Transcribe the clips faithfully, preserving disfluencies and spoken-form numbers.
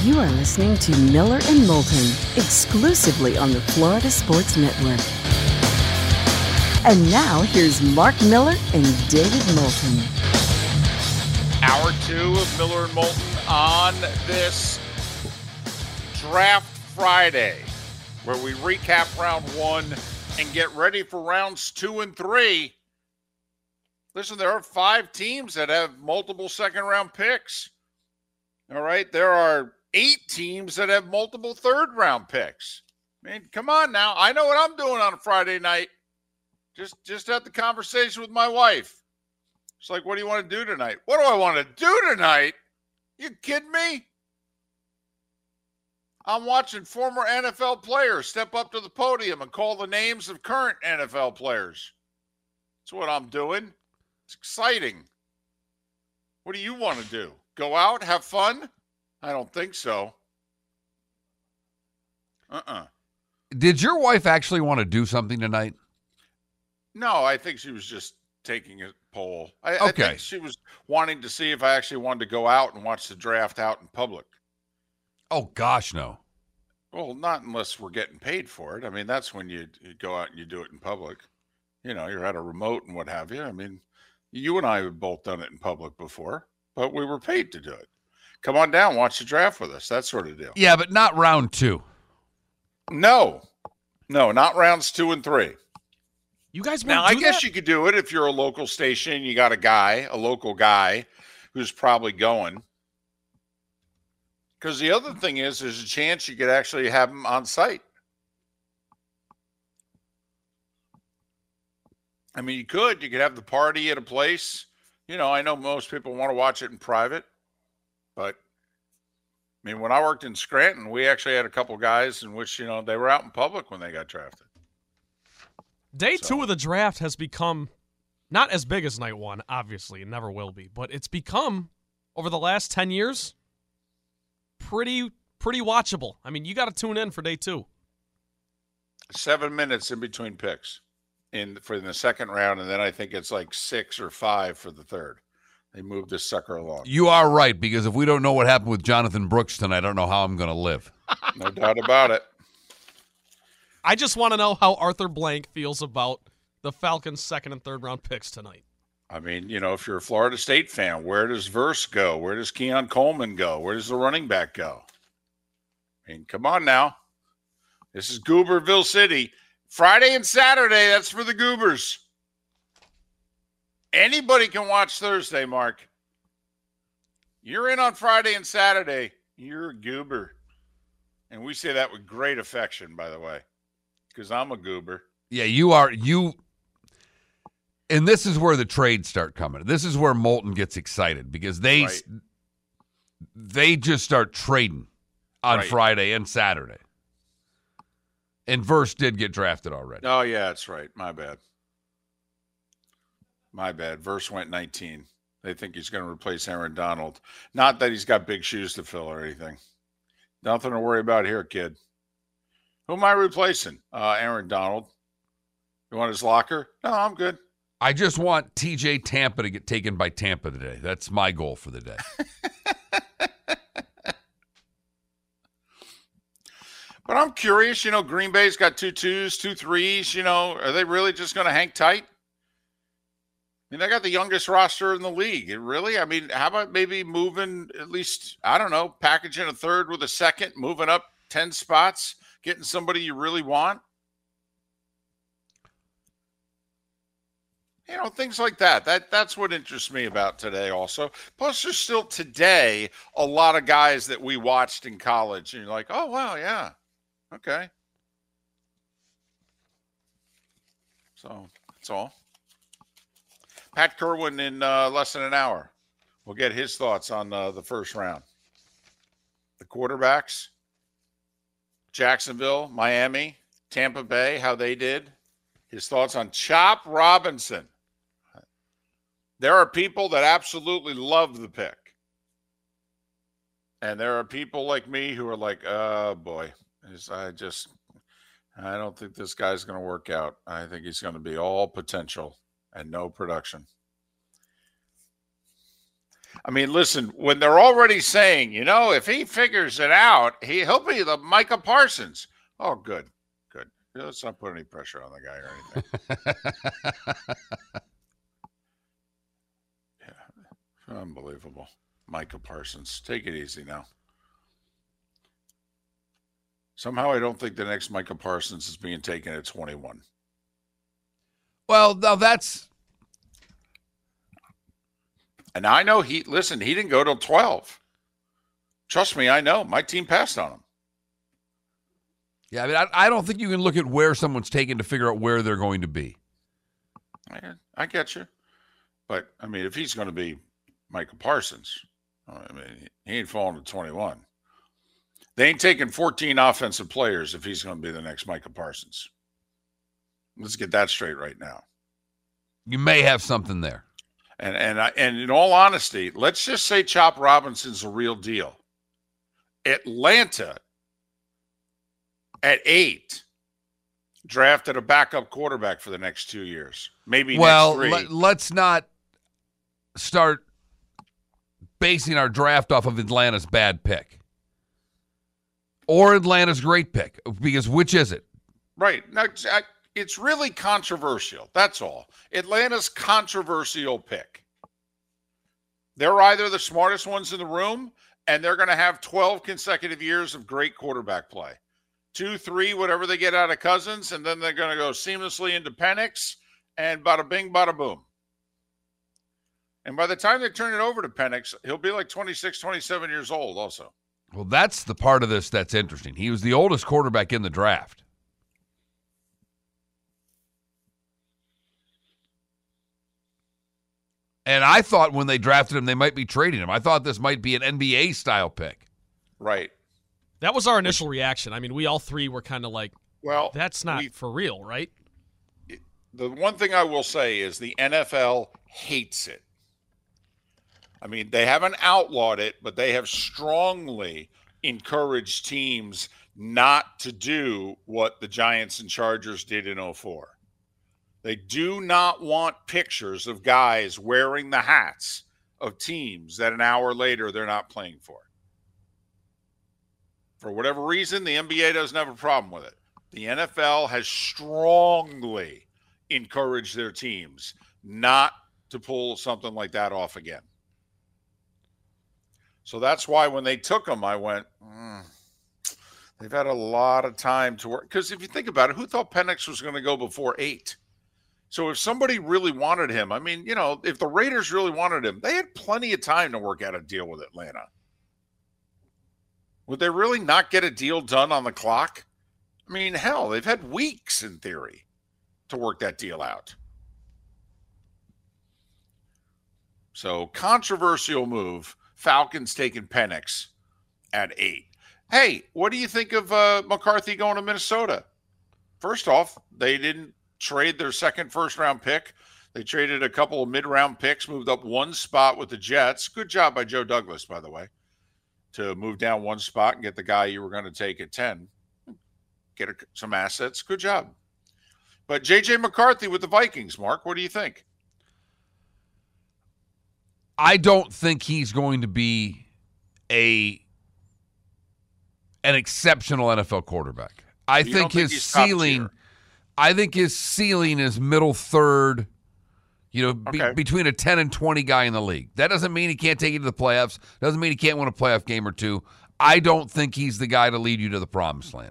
You are listening to Miller and Moulton, exclusively on the Florida Sports Network. And now, here's Mark Miller and David Moulton. Hour two of Miller and Moulton on this Draft Friday, where we recap round one and get ready for rounds two and three. Listen, there are five teams that have multiple second-round picks. All right, there are eight teams that have multiple third-round picks. I mean, come on now. I know what I'm doing on a Friday night. Just, just had the conversation with my wife. It's like, what do you want to do tonight? What do I want to do tonight? You kidding me? I'm watching former N F L players step up to the podium and call the names of current N F L players. That's what I'm doing. It's exciting. What do you want to do? Go out, have fun? I don't think so. Uh-uh. Did your wife actually want to do something tonight? No, I think she was just taking a poll. I, okay. I think she was wanting to see if I actually wanted to go out and watch the draft out in public. Oh, gosh, no. Well, not unless we're getting paid for it. I mean, that's when you, you go out and you do it in public. You know, you're at a remote and what have you. I mean, you and I have both done it in public before, but we were paid to do it. Come on down, watch the draft with us, that sort of deal. Yeah, but not round two. No. No, not rounds two and three. You guys Now, I do guess that? you could do it if you're a local station. You got a guy, a local guy, who's probably going. Because the other thing is, there's a chance you could actually have him on site. I mean, you could. You could have the party at a place. You know, I know most people want to watch it in private. But, I mean, when I worked in Scranton, we actually had a couple guys in which, you know, they were out in public when they got drafted. Day So. two of the draft has become not as big as night one, obviously. It never will be. But it's become, over the last ten years, pretty pretty watchable. I mean, you got to tune in for day two. Seven minutes in between picks in for the second round, and then I think it's like six or five for the third. They moved this sucker along. You are right, because if we don't know what happened with Jonathan Brooks tonight, I don't know how I'm going to live. No doubt about it. I just want to know how Arthur Blank feels about the Falcons' second and third round picks tonight. I mean, you know, if you're a Florida State fan, where does Verse go? Where does Keon Coleman go? Where does the running back go? I mean, come on now. This is Gooberville City. Friday and Saturday, that's for the Goobers. Anybody can watch Thursday, Mark. You're in on Friday and Saturday. You're a goober. And we say that with great affection, by the way, because I'm a goober. Yeah, you are. You. And this is where the trades start coming. This is where Moulton gets excited, because they Right. they just start trading on Right. Friday and Saturday. And Verse did get drafted already. Oh, yeah, that's right. My bad. My bad. Verse went nineteen. They think he's going to replace Aaron Donald. Not that he's got big shoes to fill or anything. Nothing to worry about here, kid. Who am I replacing? Uh, Aaron Donald. You want his locker? No, I'm good. I just want T J Tampa to get taken by Tampa today. That's my goal for the day. But I'm curious, you know, Green Bay's got two twos, two threes, you know, are they really just going to hang tight? I mean, they got the youngest roster in the league. It really? I mean, how about maybe moving at least, I don't know, packaging a third with a second, moving up ten spots, getting somebody you really want? You know, things like that. That that's what interests me about today also. Plus, there's still today a lot of guys that we watched in college. And you're like, oh, wow, yeah. Okay. So, that's all. Pat Kerwin in uh, less than an hour. We'll get his thoughts on uh, the first round. The quarterbacks, Jacksonville, Miami, Tampa Bay, how they did. His thoughts on Chop Robinson. There are people that absolutely love the pick. And there are people like me who are like, oh, boy. I just, I don't think this guy's going to work out. I think he's going to be all potential and no production. I mean, listen, when they're already saying, you know, if he figures it out, he, he'll be the Micah Parsons. Oh, good, good. Let's not put any pressure on the guy or anything. Yeah, unbelievable. Micah Parsons. Take it easy now. Somehow I don't think the next Micah Parsons is being taken at twenty-one. Well, now that's... And I know he, listen, he didn't go till twelve. Trust me, I know. My team passed on him. Yeah, I mean, I, I don't think you can look at where someone's taken to figure out where they're going to be. I, I get you. But, I mean, if he's going to be Micah Parsons, I mean, he ain't falling to twenty-one. They ain't taking fourteen offensive players if he's going to be the next Micah Parsons. Let's get that straight right now. You may have something there. And and I, and in all honesty, let's just say Chop Robinson's a real deal. Atlanta at eight drafted a backup quarterback for the next two years, maybe well, next three. Let, let's not start basing our draft off of Atlanta's bad pick or Atlanta's great pick, because which is it? Right. Now, I, it's really controversial. That's all. Atlanta's controversial pick. They're either the smartest ones in the room, and they're going to have twelve consecutive years of great quarterback play. Two, three, whatever they get out of Cousins, and then they're going to go seamlessly into Penix, and bada bing, bada boom. And by the time they turn it over to Penix, he'll be like twenty-six, twenty-seven years old also. Well, that's the part of this that's interesting. He was the oldest quarterback in the draft. And I thought when they drafted him, they might be trading him. I thought this might be an N B A-style pick. Right. That was our initial reaction. I mean, we all three were kind of like, well, that's not we, for real, right? The one thing I will say is the N F L hates it. I mean, they haven't outlawed it, but they have strongly encouraged teams not to do what the Giants and Chargers did in oh four. They do not want pictures of guys wearing the hats of teams that an hour later they're not playing for. For whatever reason, the N B A doesn't have a problem with it. The N F L has strongly encouraged their teams not to pull something like that off again. So that's why when they took him, I went, mm, they've had a lot of time to work. Because if you think about it, who thought Penix was going to go before eight? So if somebody really wanted him, I mean, you know, if the Raiders really wanted him, they had plenty of time to work out a deal with Atlanta. Would they really not get a deal done on the clock? I mean, hell, they've had weeks in theory to work that deal out. So controversial move. Falcons taking Penix at eight. Hey, what do you think of uh, McCarthy going to Minnesota? First off, they didn't trade their second first-round pick. They traded a couple of mid-round picks, moved up one spot with the Jets. Good job by Joe Douglas, by the way, to move down one spot and get the guy you were going to take at ten. Get a, some assets. Good job. But J J McCarthy with the Vikings, Mark, what do you think? I don't think he's going to be a an exceptional N F L quarterback. I You think don't think his he's top ceiling tier? I think his ceiling is middle third, you know, be, Okay. between a ten and twenty guy in the league. That doesn't mean he can't take you to the playoffs. Doesn't mean he can't win a playoff game or two. I don't think he's the guy to lead you to the promised land.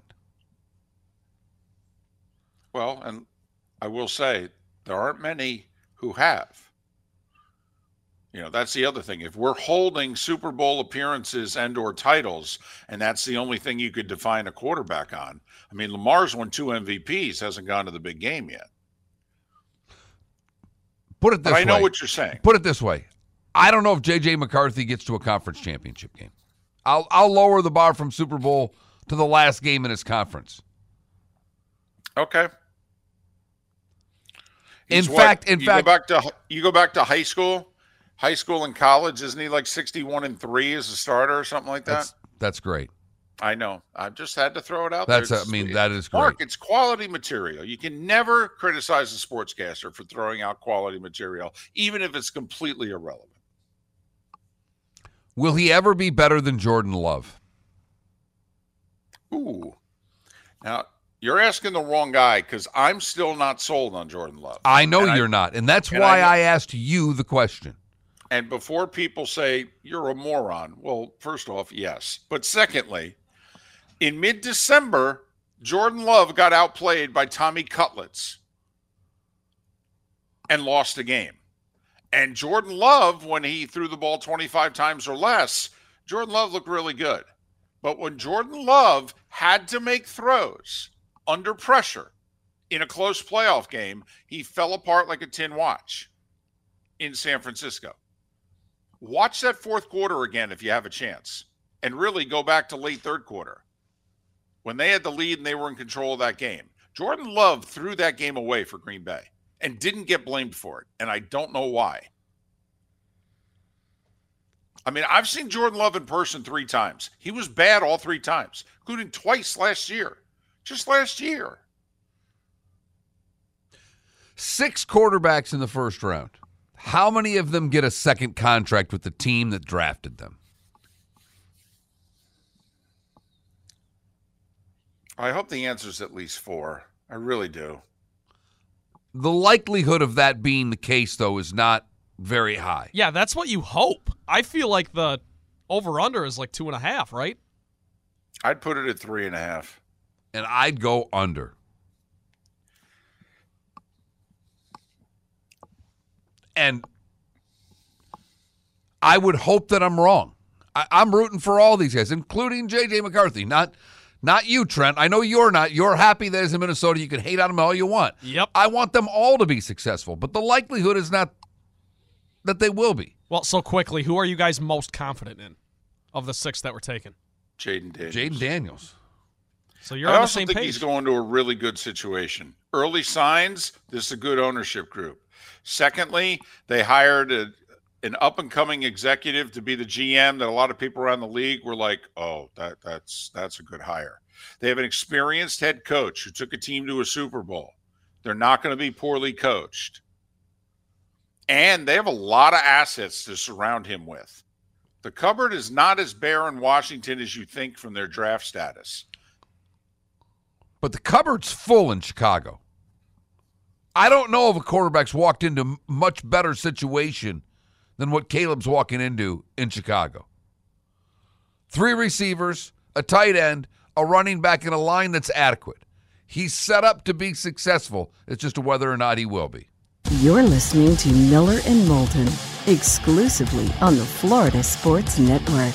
Well, and I will say there aren't many who have. You know, that's the other thing. If we're holding Super Bowl appearances and or titles, and that's the only thing you could define a quarterback on. I mean, Lamar's won two M V Ps, hasn't gone to the big game yet. Put it this But I way. know what you're saying. Put it this way. I don't know if J J McCarthy gets to a conference championship game. I'll I'll lower the bar from Super Bowl to the last game in his conference. Okay. In He's fact, what? in you fact, go back to you go back to high school, high school and college. Isn't he like sixty-one and three as a starter or something like that? that's that's great. I know. I just had to throw it out That's there. I mean that is great. Mark, it's quality material. You can never criticize a sportscaster for throwing out quality material, even if it's completely irrelevant. Will he ever be better than Jordan Love? Ooh. Now, you're asking the wrong guy because I'm still not sold on Jordan Love. I know and you're I, not, and that's and why I, I asked you the question. And before people say, you're a moron, well, first off, yes. But secondly, in mid-December, Jordan Love got outplayed by Tommy Cutlets and lost a game. And Jordan Love, when he threw the ball twenty-five times or less, Jordan Love looked really good. But when Jordan Love had to make throws under pressure in a close playoff game, he fell apart like a tin watch in San Francisco. Watch that fourth quarter again if you have a chance, and really go back to late third quarter when they had the lead and they were in control of that game. Jordan Love threw that game away for Green Bay and didn't get blamed for it, and I don't know why. I mean, I've seen Jordan Love in person three times. He was bad all three times, including twice last year. Just last year. Six quarterbacks in the first round. How many of them get a second contract with the team that drafted them? I hope the answer is at least four. I really do. The likelihood of that being the case, though, is not very high. Yeah, that's what you hope. I feel like the over-under is like two and a half, right? I'd put it at three and a half. And I'd go under. And I would hope that I'm wrong. I, I'm rooting for all these guys, including J J McCarthy. Not not you, Trent. I know you're not. You're happy that he's in Minnesota. You can hate on him all you want. Yep. I want them all to be successful, but the likelihood is not that they will be. Well, so quickly, who are you guys most confident in of the six that were taken? Jaden Daniels. Jaden Daniels. So you're I on the also same think page. he's going to a really good situation. Early signs, this is a good ownership group. Secondly, they hired a, an up-and-coming executive to be the G M that a lot of people around the league were like, oh, that that's that's a good hire. They have an experienced head coach who took a team to a Super Bowl. They're not going to be poorly coached. And they have a lot of assets to surround him with. The cupboard is not as bare in Washington as you think from their draft status. But the cupboard's full in Chicago. I don't know if a quarterback's walked into much better situation than what Caleb's walking into in Chicago. Three receivers, a tight end, a running back, and a line that's adequate. He's set up to be successful. It's just whether or not he will be. You're listening to Miller and Moulton, exclusively on the Florida Sports Network.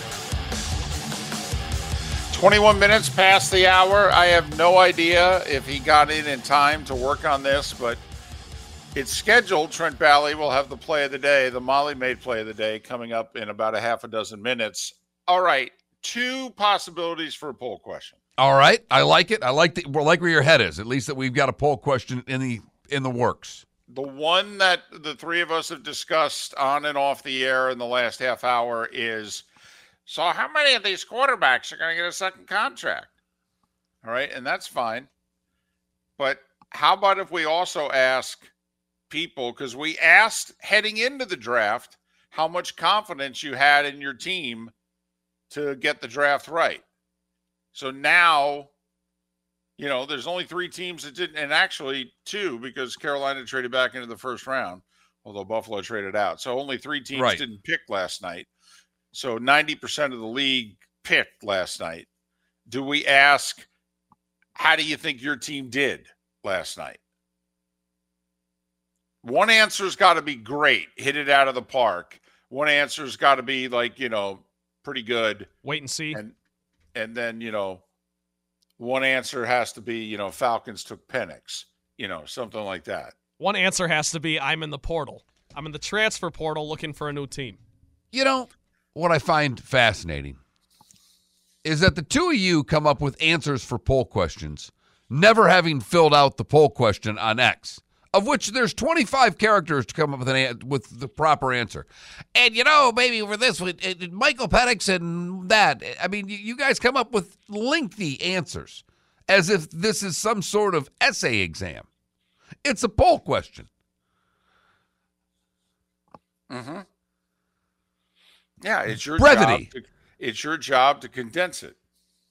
twenty-one minutes past the hour. I have no idea if he got in in time to work on this, but it's scheduled. Trent Bally will have the play of the day, the Molly Maid play of the day, coming up in about a half a dozen minutes. All right, two possibilities for a poll question. All right, I like it. I like the, well, like where your head is. At least that we've got a poll question in the in the works. The one that the three of us have discussed on and off the air in the last half hour is, so how many of these quarterbacks are going to get a second contract? All right, and that's fine. But how about if we also ask people, because we asked heading into the draft how much confidence you had in your team to get the draft right. So now, you know, there's only three teams that didn't, and actually two, because Carolina traded back into the first round, although Buffalo traded out. So only three teams Right. didn't pick last night. So ninety percent of the league picked last night. Do we ask, how do you think your team did last night? One answer's got to be great, hit it out of the park. One answer's got to be like, you know, pretty good. Wait and see. And and then, you know, one answer has to be, you know, Falcons took Penix, you know, something like that. One answer has to be, I'm in the portal. I'm in the transfer portal looking for a new team. You know, what I find fascinating is that the two of you come up with answers for poll questions, never having filled out the poll question on X, of which there's twenty-five characters to come up with an an- with the proper answer. And, you know, maybe for this one, it, it, Michael Penix and that. I mean, you, you guys come up with lengthy answers as if this is some sort of essay exam. It's a poll question. Mm-hmm. Yeah, it's your Brevity. job. To, it's your job to condense it.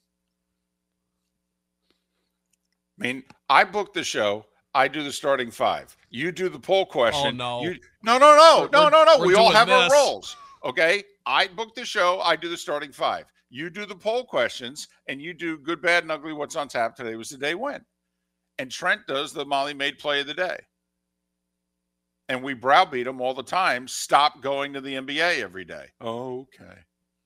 I mean, I booked the show. I do the starting five. You do the poll question. Oh, no. You, no, no, no, We're- no, no, no. we're We all doing have our this. roles. Okay? I book the show. I do the starting five. You do the poll questions, and you do good, bad, and ugly. What's on tap today was the day when. And Trent does the Molly Maid play of the day. And we browbeat him all the time. Stop going to the N B A every day. Okay.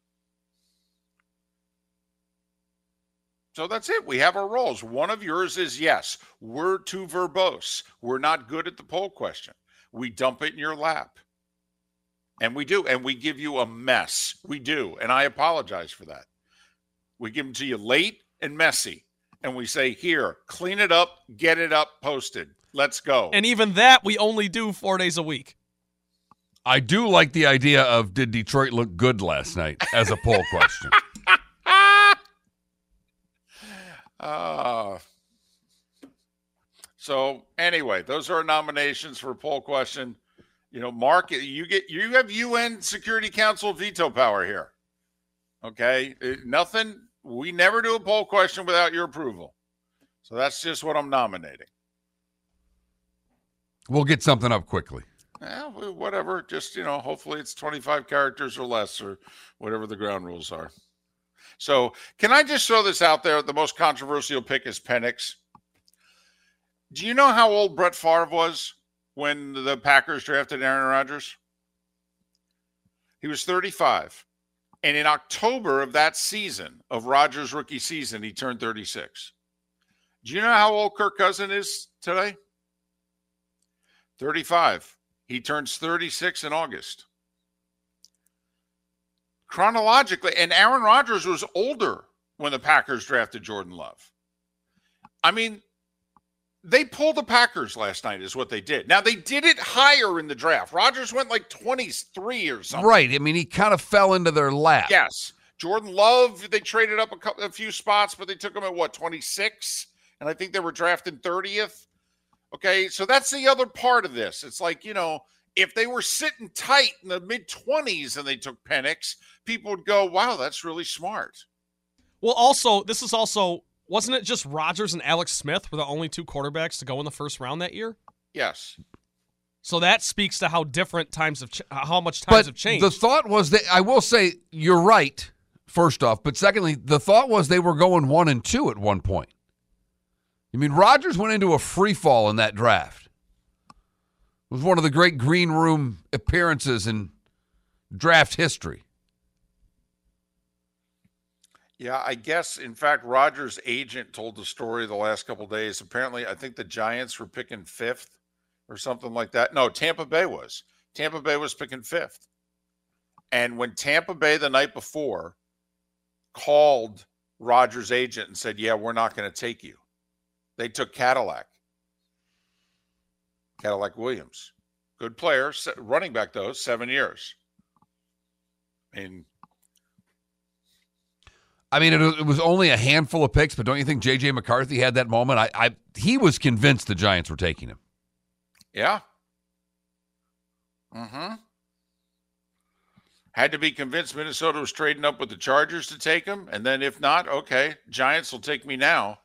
So that's it. We have our roles. One of yours is, yes, we're too verbose. We're not good at the poll question. We dump it in your lap. And we do. And we give you a mess. We do. And I apologize for that. We give them to you late and messy. And we say, here, clean it up, get it up, posted. Let's go. And even that we only do four days a week. I do like the idea of did Detroit look good last night as a poll question. Uh, so anyway, those are our nominations for poll question. You know, Mark, you get you have U N Security Council veto power here. Okay, It- nothing. We never do a poll question without your approval. So that's just what I'm nominating. We'll get something up quickly. Yeah, whatever. Just, you know, hopefully it's twenty-five characters or less or whatever the ground rules are. So can I just throw this out there? The most controversial pick is Penix. Do you know how old Brett Favre was when the Packers drafted Aaron Rodgers? He was thirty-five. And in October of that season, of Rodgers' rookie season, he turned thirty-six. Do you know how old Kirk Cousins is today? thirty-five. He turns thirty-six in August. Chronologically, and Aaron Rodgers was older when the Packers drafted Jordan Love. I mean, they pulled the Packers last night is what they did. Now, they did it higher in the draft. Rodgers went like twenty-three or something. Right. I mean, he kind of fell into their lap. Yes. Jordan Love, they traded up a, couple, a few spots, but they took him at, what, twenty-six? And I think they were drafted thirtieth. Okay, so that's the other part of this. It's like, you know, if they were sitting tight in the mid-twenties and they took Penix, people would go, wow, that's really smart. Well, also, this is also, wasn't it just Rodgers and Alex Smith were the only two quarterbacks to go in the first round that year? Yes. So that speaks to how different times have, ch- how much times But have changed. the thought was that, I will say, you're right, first off. But secondly, the thought was they were going one and two at one point. I mean, Rodgers went into a free fall in that draft. It was one of the great green room appearances in draft history. Yeah, I guess, in fact, Rodgers' agent told the story the last couple of days. Apparently, I think the Giants were picking fifth or something like that. No, Tampa Bay was. Tampa Bay was picking fifth. And when Tampa Bay the night before called Rodgers' agent and said, yeah, we're not going to take you, they took Cadillac. Cadillac Williams. Good player, running back, though, seven years. I mean, I mean, it, it was only a handful of picks, but don't you think J J McCarthy had that moment? I, I he was convinced the Giants were taking him. yeah. Mm-hmm. Had to be convinced Minnesota was trading up with the Chargers to take him, and then if not, okay, Giants will take me now.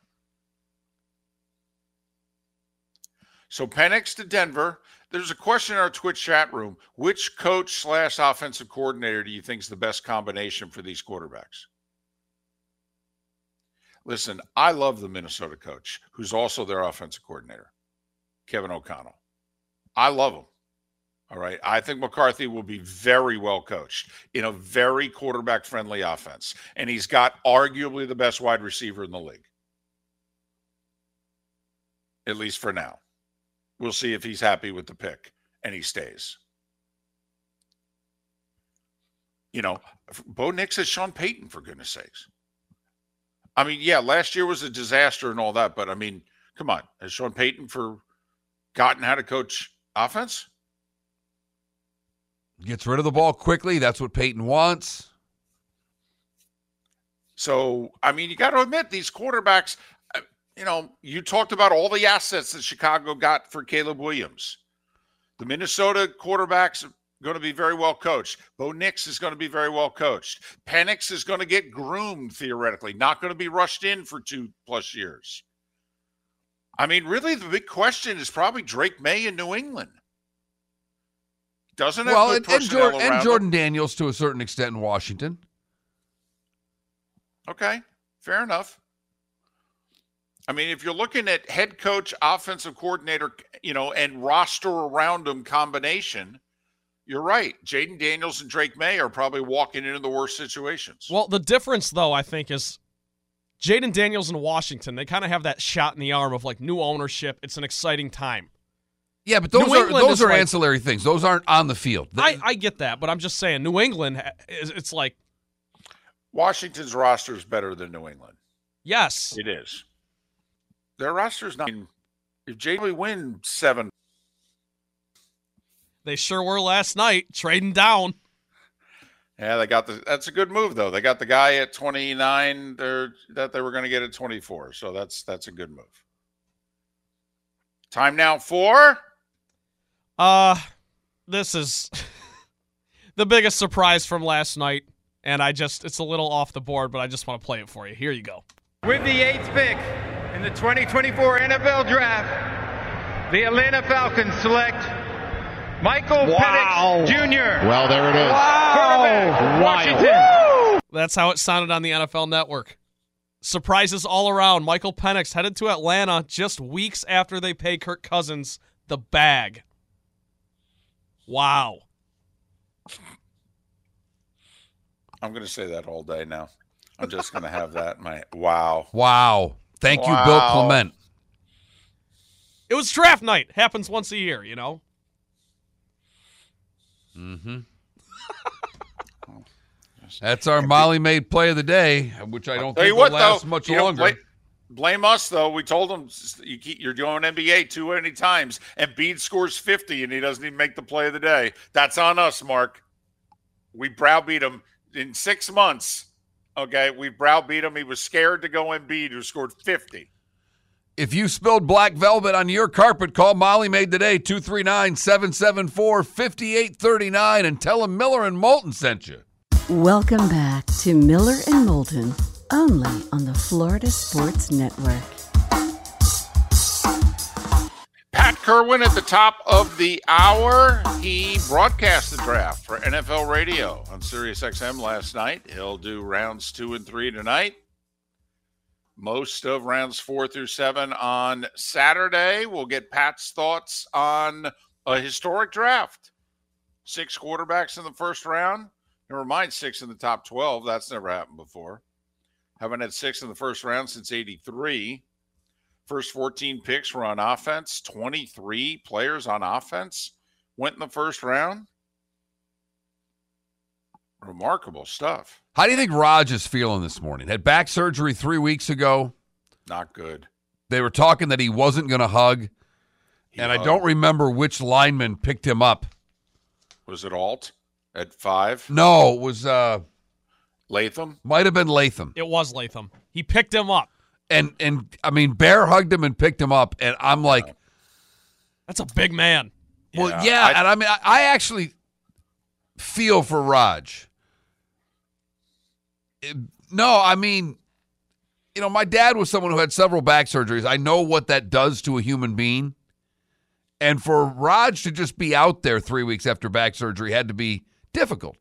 So Penix to Denver. There's a question in our Twitch chat room. Which coach slash offensive coordinator do you think is the best combination for these quarterbacks? Listen, I love the Minnesota coach, who's also their offensive coordinator, Kevin O'Connell. I love him. All right. I think McCarthy will be very well coached in a very quarterback-friendly offense. And he's got arguably the best wide receiver in the league. At least for now. We'll see if he's happy with the pick and he stays. You know, Bo Nix is Sean Payton, for goodness sakes. I mean, yeah, last year was a disaster and all that, but I mean, come on. Has Sean Payton forgotten how to coach offense? Gets rid of the ball quickly. That's what Peyton wants. So, I mean, you got to admit, these quarterbacks, you know, you talked about all the assets that Chicago got for Caleb Williams. The Minnesota quarterbacks, going to be very well coached. Bo Nix is going to be very well coached. Penix is going to get groomed, theoretically, not going to be rushed in for two plus years. I mean, really, the big question is probably Drake May in New England. Doesn't have well, good and, and, personnel Jordan, around and Jordan him. Daniels to a certain extent in Washington. Okay, fair enough. I mean, if you're looking at head coach, offensive coordinator, you know, and roster around him combination, you're right. Jaden Daniels and Drake May are probably walking into the worst situations. Well, the difference, though, I think, is Jaden Daniels in Washington, they kind of have that shot in the arm of, like, new ownership. It's an exciting time. Yeah, but those New are England those is are like- ancillary things. Those aren't on the field. I, I get that, but I'm just saying, New England, is it's like, Washington's roster is better than New England. yes. It is. Their roster's not. If J W win seven, They sure were last night, trading down. yeah, they got the. That's a good move though. They got the guy at twenty-nine. They're that they were going to get at twenty-four. So that's that's a good move. Time now for Uh, this is the biggest surprise from last night, and I just, it's a little off the board, but I just want to play it for you. Here you go. With the eighth pick in the twenty twenty-four N F L Draft, the Atlanta Falcons select Michael Wow. Penix Junior Well, there it is. Quarterback, Wild. Washington. That's how it sounded on the N F L Network. Surprises all around. Michael Penix headed to Atlanta just weeks after they pay Kirk Cousins the bag. Wow. I'm going to say that all day now. I'm just going to have that in my wow. Wow. Thank you, Bill Wow. Clement. It was draft night. Happens once a year, you know? Mm-hmm. That's our Molly made play of the day, which I don't Tell think you will what, last though, much you know, longer. blame, blame us though. We told them you keep, you're doing N B A too many times, and Embiid scores fifty, and he doesn't even make the play of the day. That's on us, Mark. We browbeat him in six months. Okay, we browbeat him. He was scared to go Embiid, who scored fifty. If you spilled black velvet on your carpet, call Molly Made today, two three nine, seven seven four, five eight three nine, and tell him Miller and Moulton sent you. Welcome back to Miller and Moulton, only on the Florida Sports Network. Pat Kerwin at the top of the hour. He broadcast the draft for N F L Radio on Sirius X M last night. He'll do rounds two and three tonight. Most of rounds four through seven on Saturday. We'll get Pat's thoughts on a historic draft. Six quarterbacks in the first round. Never mind six in the top twelve. That's never happened before. Haven't had six in the first round since eighty-three. First fourteen picks were on offense. twenty-three players on offense went in the first round. Remarkable stuff. How do you think Raj is feeling this morning? Had back surgery three weeks ago. Not good. They were talking that he wasn't going to hug, He and I hugged. don't remember which lineman picked him up. Was it Alt at five? No, it was uh, Latham? might have been Latham. It was Latham. He picked him up. And and I mean, Bear hugged him and picked him up, and I'm like, That's a big man. well, Yeah, yeah, I- and I mean, I, I actually feel for Raj. It- no, I mean, you know, my dad was someone who had several back surgeries. I know what that does to a human being. And for Raj to just be out there three weeks after back surgery had to be difficult.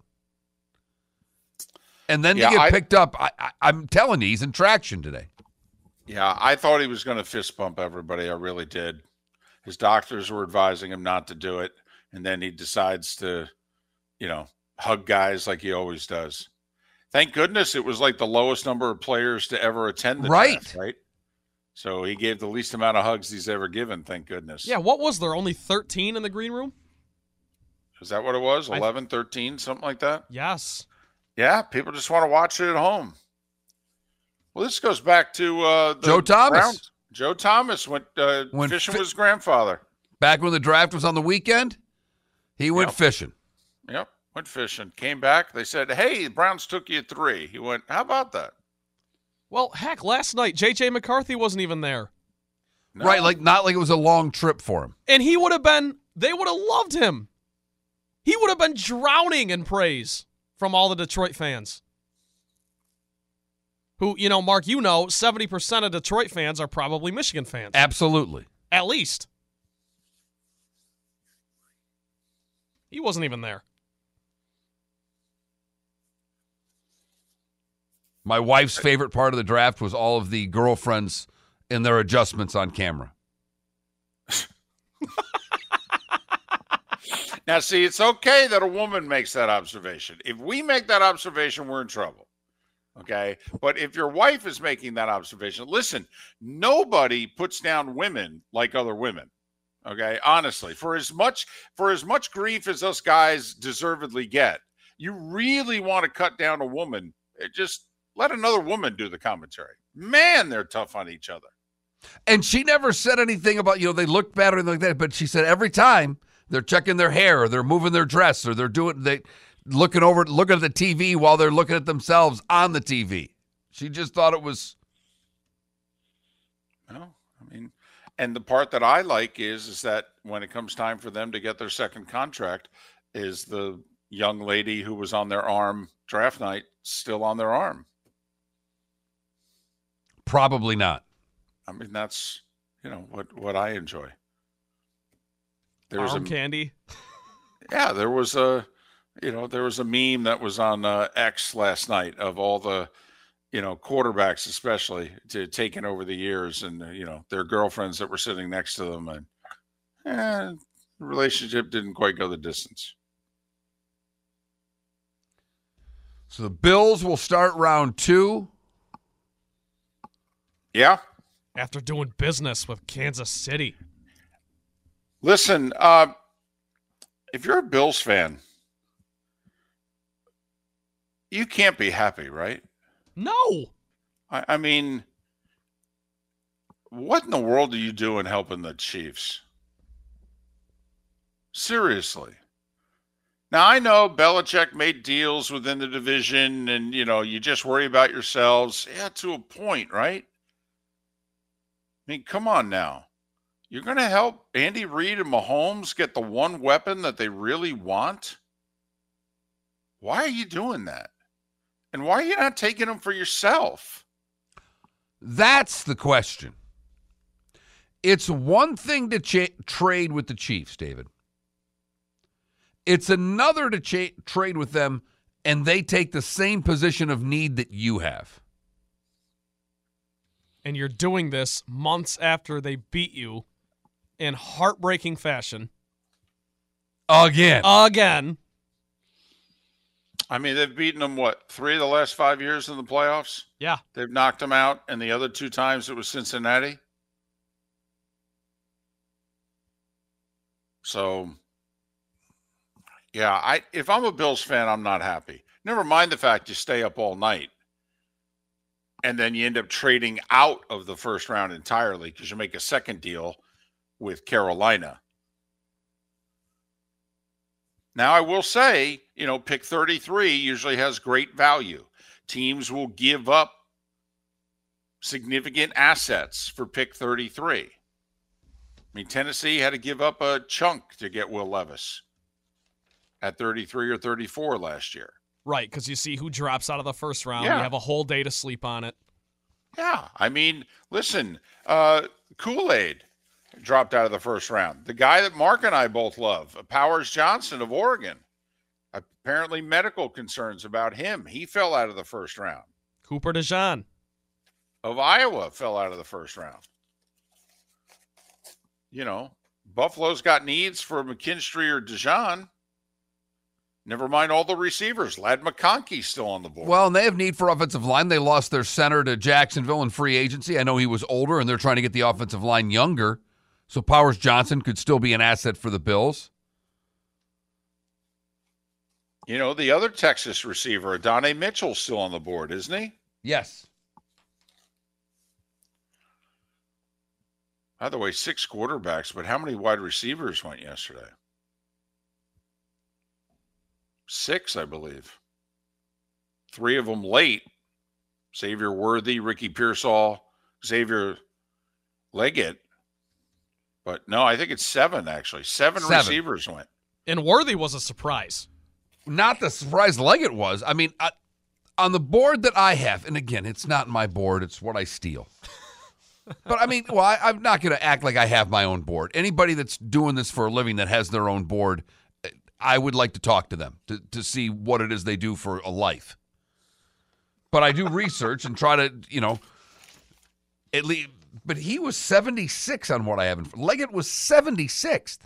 And then Yeah, to get I- picked up, I, I, I'm telling you, he's in traction today. Yeah, I thought he was going to fist bump everybody. I really did. His doctors were advising him not to do it. And then he decides to, you know, hug guys like he always does. Thank goodness it was like the lowest number of players to ever attend the Right. draft, right? So he gave the least amount of hugs he's ever given, thank goodness. Yeah, what was there? Only thirteen in the green room? Is that what it was? I- eleven, thirteen, something like that? Yes. Yeah, people just want to watch it at home. Well, this goes back to uh, the Joe Thomas. Browns. Joe Thomas went, uh, Went fishing fi- with his grandfather. Back when the draft was on the weekend, he went Yep. fishing. Yep, went fishing. Came back. They said, hey, the Browns took you at three. He went, how about that? Well, heck, last night, J J McCarthy wasn't even there. No. Right, like not like it was a long trip for him. And he would have been, they would have loved him. He would have been drowning in praise from all the Detroit fans. Who, you know, Mark, you know, seventy percent of Detroit fans are probably Michigan fans. Absolutely. At least. He wasn't even there. My wife's favorite part of the draft was all of the girlfriends and their adjustments on camera. Now, see, it's okay that a woman makes that observation. If we make that observation, we're in trouble. Okay? But if your wife is making that observation, listen, nobody puts down women like other women. Okay? Honestly, for as much for as much grief as us guys deservedly get, you really want to cut down a woman, it just let another woman do the commentary. Man, they're tough on each other. And she never said anything about, you know, they look better and like that, but she said every time they're checking their hair or they're moving their dress or they're doing, they looking over, looking at the T V while they're looking at themselves on the T V. She just thought it was. Well, I mean, and the part that I like is, is that when it comes time for them to get their second contract, is the young lady who was on their arm draft night still on their arm? Probably not. I mean, that's, you know, what, what I enjoy. There was Arm a, candy. Yeah, there was a, you know, there was a meme that was on uh, X last night of all the, you know, quarterbacks, especially to taken over the years, and uh, you know, their girlfriends that were sitting next to them, and eh, the relationship didn't quite go the distance. So the Bills will start round two. Yeah. After doing business with Kansas City. Listen, uh, if you're a Bills fan, you can't be happy, right? No. I, I mean, what in the world are you doing helping the Chiefs? Seriously. Now, I know Belichick made deals within the division and, you know, you just worry about yourselves. Yeah, to a point, right? I mean, come on now. You're going to help Andy Reid and Mahomes get the one weapon that they really want? Why are you doing that? And why are you not taking them for yourself? That's the question. It's one thing to cha- trade with the Chiefs, David. It's another to cha- trade with them and they take the same position of need that you have. And you're doing this months after they beat you in heartbreaking fashion. Again. Again. I mean, they've beaten them, what, three of the last five years in the playoffs? Yeah. They've knocked them out, and the other two times it was Cincinnati. So, yeah, I if I'm a Bills fan, I'm not happy. Never mind the fact you stay up all night, and then you end up trading out of the first round entirely because you make a second deal with Carolina. Now, I will say, you know, pick thirty-three usually has great value. Teams will give up significant assets for pick thirty-three. I mean, Tennessee had to give up a chunk to get Will Levis at thirty-three or thirty-four last year. Right, because you see who drops out of the first round. Yeah. You have a whole day to sleep on it. Yeah, I mean, listen, uh, Kool-Aid dropped out of the first round. The guy that Mark and I both love, Powers Johnson of Oregon, apparently medical concerns about him. He fell out of the first round. Cooper DeJean of Iowa fell out of the first round. You know, Buffalo's got needs for McKinstry or DeJean. Never mind all the receivers. Lad McConkey's still on the board. Well, and they have need for offensive line. They lost their center to Jacksonville in free agency. I know he was older, and they're trying to get the offensive line younger. So Powers Johnson could still be an asset for the Bills. You know, the other Texas receiver, Adonai Mitchell's still on the board, isn't he? Yes. By the way, six quarterbacks, but how many wide receivers went yesterday? Six, I believe. Three of them late. Xavier Worthy, Ricky Pearsall, Xavier Leggett. But no, I think it's seven, actually. Seven, Seven. receivers went. And Worthy was a surprise. Not the surprise Leggett was. I mean, I, on the board that I have, and again, it's not my board, it's what I steal. But I mean, well, I, I'm not going to act like I have my own board. Anybody that's doing this for a living that has their own board, I would like to talk to them to, to see what it is they do for a life. But I do research and try to, you know, at least. But he was seventy-six on what I have. Leggett was seventy-sixth.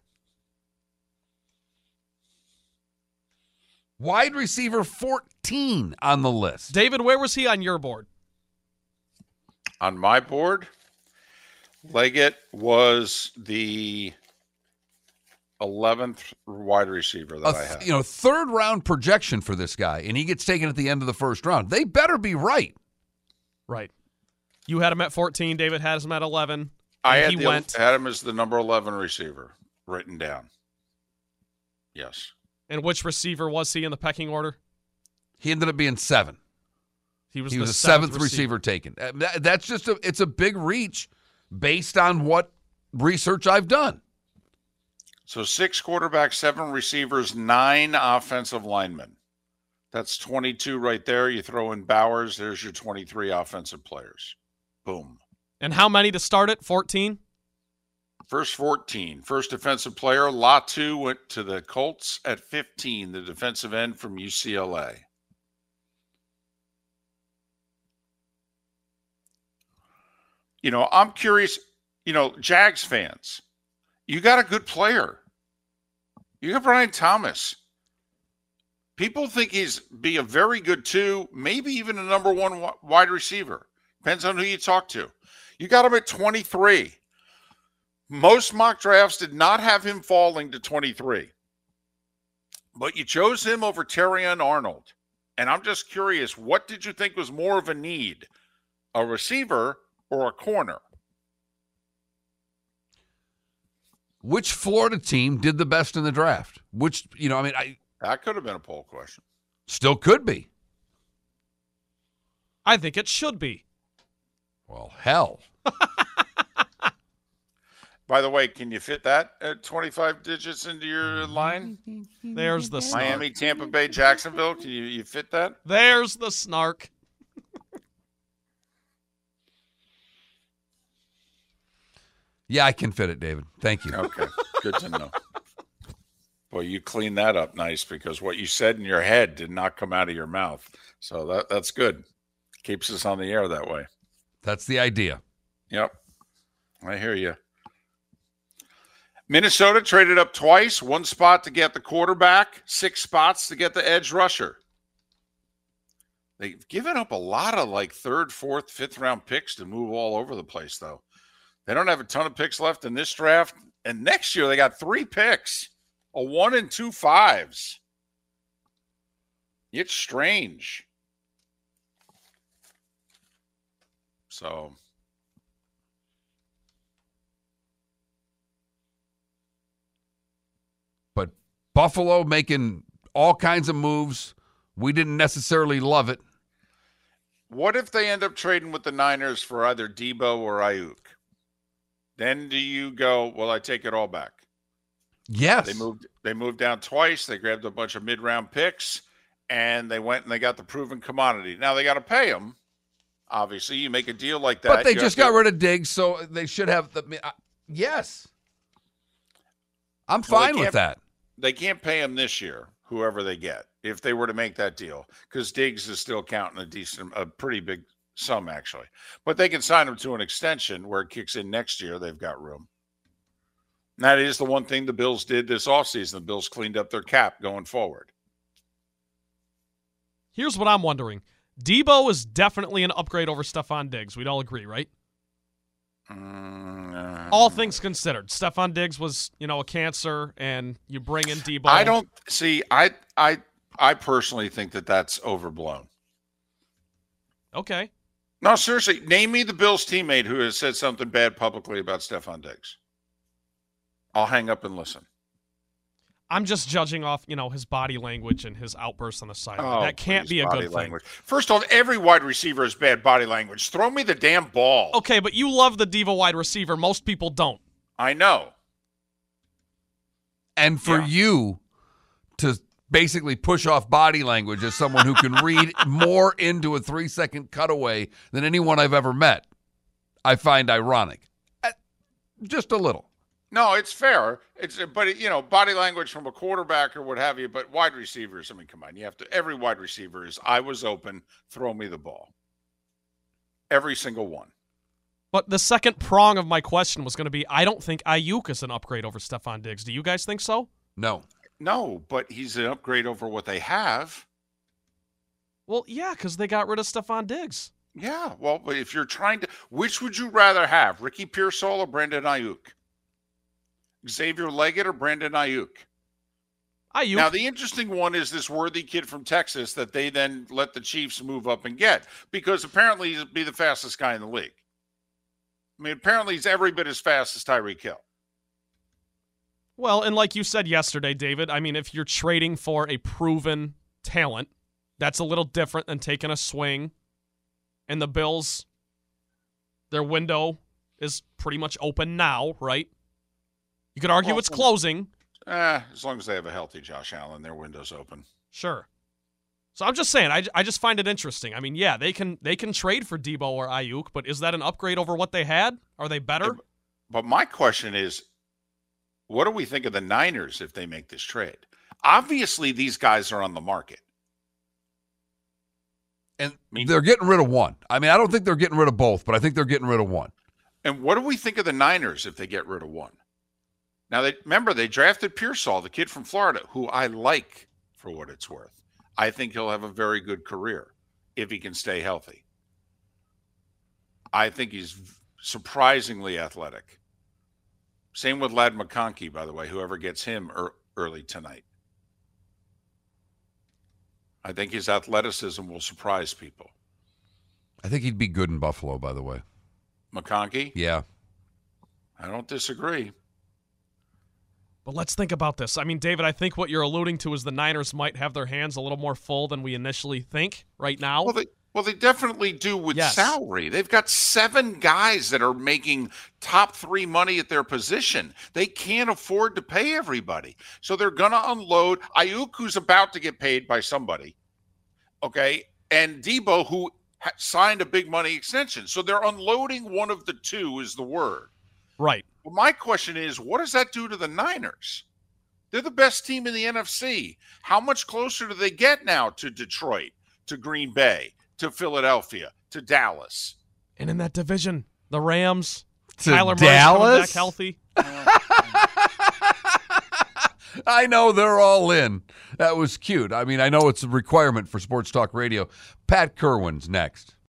Wide receiver fourteen on the list. David, where was he on your board? On my board, Leggett was the eleventh wide receiver that A, I have. You know, third round projection for this guy, and he gets taken at the end of the first round. They better be right. Right. You had him at fourteen. David had him at eleven. I had, he the, went, had him as the number eleven receiver written down. Yes. And which receiver was he in the pecking order? He ended up being seven. He was, he the was a seventh, seventh receiver. receiver taken. That, that's just a it's a big reach based on what research I've done. So six quarterbacks, seven receivers, nine offensive linemen. That's twenty-two right there. You throw in Bowers, there's your twenty-three offensive players. Boom. And how many to start it? fourteen? First fourteen. First defensive player, Latu went to the Colts at fifteen, the defensive end from U C L A. You know, I'm curious, you know, Jags fans, you got a good player. You got Brian Thomas. People think he's be a very good two, maybe even a number one wide receiver. Depends on who you talk to. You got him at twenty-three. Most mock drafts did not have him falling to twenty-three. But you chose him over Terrion Arnold. And I'm just curious, what did you think was more of a need? A receiver or a corner? Which Florida team did the best in the draft? Which, you know, I mean, I That could have been a poll question. Still could be. I think it should be. Well, hell. By the way, can you fit that at twenty-five digits into your line? There's the snark. Miami, Tampa Bay, Jacksonville. Can you, you fit that? There's the snark. Yeah, I can fit it, David. Thank you. Okay, good to know. Well, you cleaned that up nice because what you said in your head did not come out of your mouth. So that that's good. Keeps us on the air that way. That's the idea. Yep. I hear you. Minnesota traded up twice, one spot to get the quarterback, six spots to get the edge rusher. They've given up a lot of like third, fourth, fifth round picks to move all over the place, though. They don't have a ton of picks left in this draft. And next year they got three picks, a one and two fives. It's strange. So... But Buffalo making all kinds of moves. We didn't necessarily love it. What if they end up trading with the Niners for either Debo or Ayuk? Then do you go, well, I take it all back? Yes. They moved they moved down twice. They grabbed a bunch of mid-round picks, and they went and they got the proven commodity. Now they got to pay them. Obviously, you make a deal like that. But they you just have got to- rid of Diggs, so they should have the uh, yes. I'm Well, they fine with can't- that. They can't pay him this year, whoever they get, if they were to make that deal, because Diggs is still counting a decent, a pretty big sum, actually. But they can sign him to an extension where it kicks in next year. They've got room. And that is the one thing the Bills did this offseason. The Bills cleaned up their cap going forward. Here's what I'm wondering. Debo is definitely an upgrade over Stephon Diggs. We'd all agree, right? Mm, uh, All things considered. Stephon Diggs was, you know, a cancer, and you bring in Debo. I don't see. I I I personally think that that's overblown. Okay. No, seriously, name me the Bills teammate who has said something bad publicly about Stephon Diggs. I'll hang up and listen. I'm just judging off, you know, his body language and his outbursts on the sideline. Oh, that can't please, be a body good language. thing. First off, every wide receiver has bad body language. Throw me the damn ball. Okay, but you love the Devo wide receiver. Most people don't. I know. And for Yeah. you, to basically push off body language as someone who can read more into a three-second cutaway than anyone I've ever met, I find ironic. Just a little. No, it's fair. It's but you know, body language from a quarterback or what have you. But wide receivers, I mean, come on, you have to. Every wide receiver is, I was open, throw me the ball. Every single one. But the second prong of my question was going to be, I don't think Ayuk is an upgrade over Stephon Diggs. Do you guys think so? No. No, but he's an upgrade over what they have. Well, yeah, because they got rid of Stephon Diggs. Yeah, well, but if you're trying to, which would you rather have, Ricky Pearsall or Brandon Ayuk? Xavier Leggett or Brandon Ayuk? Ayuk. Now, the interesting one is this worthy kid from Texas that they then let the Chiefs move up and get, because apparently he'll be the fastest guy in the league. I mean, apparently he's every bit as fast as Tyreek Hill. Well, and like you said yesterday, David, I mean, if you're trading for a proven talent, that's a little different than taking a swing. And the Bills, their window is pretty much open now, right? You could argue well, it's closing. Eh, as long as they have a healthy Josh Allen, their window's open. Sure. So I'm just saying, I, I just find it interesting. I mean, yeah, they can they can trade for Debo or Ayuk, but is that an upgrade over what they had? Are they better? But my question is, what do we think of the Niners if they make this trade? Obviously, these guys are on the market. And I mean, they're getting rid of one. I mean, I don't think they're getting rid of both, but I think they're getting rid of one. And what do we think of the Niners if they get rid of one? Now, they remember, they drafted Pearsall, the kid from Florida, who I like for what it's worth. I think he'll have a very good career if he can stay healthy. I think he's surprisingly athletic. Same with Ladd McConkey, by the way, whoever gets him er- early tonight. I think his athleticism will surprise people. I think he'd be good in Buffalo, by the way. McConkey? Yeah. I don't disagree. But let's think about this. I mean, David, I think what you're alluding to is the Niners might have their hands a little more full than we initially think right now. Well, they, well, they definitely do with yes. salary. They've got seven guys that are making top three money at their position. They can't afford to pay everybody. So they're going to unload Ayuk, who's about to get paid by somebody, okay, and Debo, who ha- signed a big money extension. So they're unloading one of the two is the word. Right. Well, my question is, what does that do to the Niners? They're the best team in the N F C. How much closer do they get now to Detroit, to Green Bay, to Philadelphia, to Dallas? And in that division, the Rams, to Kyler Murray's coming back Dallas? healthy. I know they're all in. That was cute. I mean, I know it's a requirement for Sports Talk Radio. Pat Kerwin's next.